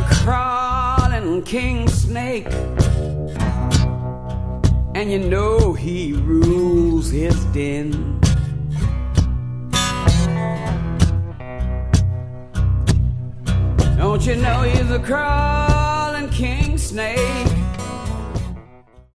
a crawling king snake, and you know he rules his den. Don't you know he's a crawling king snake?